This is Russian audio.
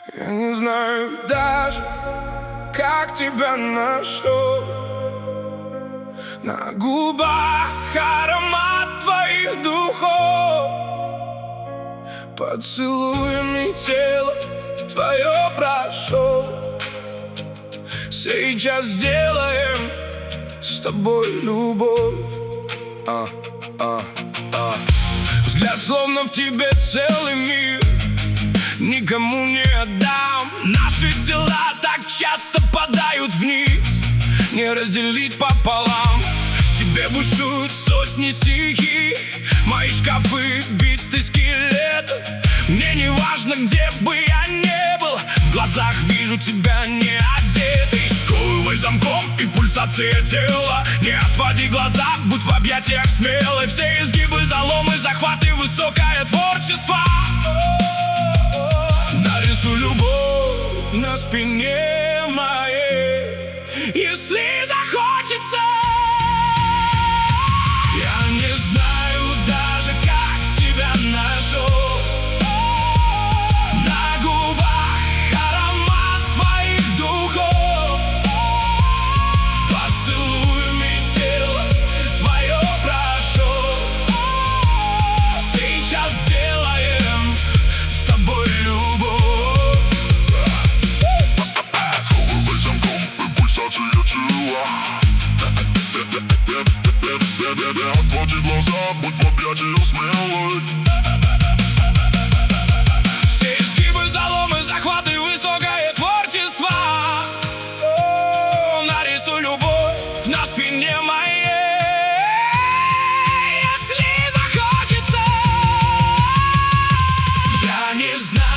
Я не знаю даже, как тебя нашел. На губах аромат твоих духов, поцелуями тело твое прошел. Сейчас сделаем с тобой любовь. Взгляд словно в тебе целый мир, никому не отдам. Наши тела так часто падают вниз, не разделить пополам. В тебе бушуют сотни стихий, мои шкафы биты скелетов. Мне не важно, где бы я не был, в глазах вижу тебя не одетый. Сковывай замком и пульсация тела, не отводи глаза, будь в объятиях смелый. Все изгибы, заломы, захваты, высокое творчество. Нарисуй любовь на спине моей, если захочется. Я не знаю даже, как тебя нашел. На губах аромат твоих духов, поцелуями тело твое прошел. Сейчас сделаем с тобой любовь. Сковывай замком и пульсация тела, отводи глаза, будь в объятиях смелой. Все изгибы, заломы, захваты, высокое творчество. Нарисуй любовь на спине моей, если захочется. Я не знаю